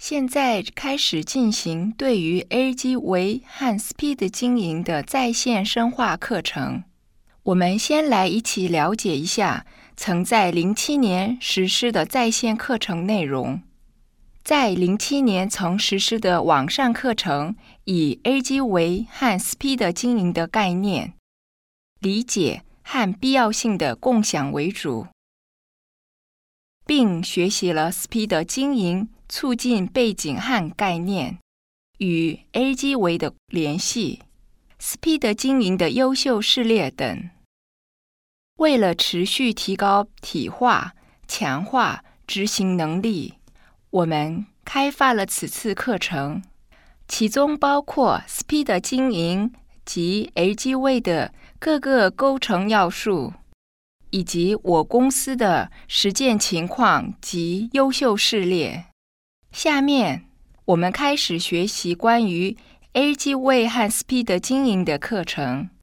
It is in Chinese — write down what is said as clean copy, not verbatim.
现在开始进行对于 LG Way 和 Speed 经营的在线深化课程。我们先来一起了解一下曾在07年实施的在线课程内容。在07年曾实施的网上课程，以 LG Way 和 Speed 经营的概念、理解和必要性的共享为主，并学习了 Speed 经营促进背景和概念，与 LG Way 的联系、Speed 经营的优秀事例等。为了持续提高体化、强化执行能力，我们开发了此次课程，其中包括 Speed 经营及 LG Way 的各个构成要素，以及我公司的实践情况及优秀事例。下面我们开始学习关于 LG Way 和 Speed 经营的课程。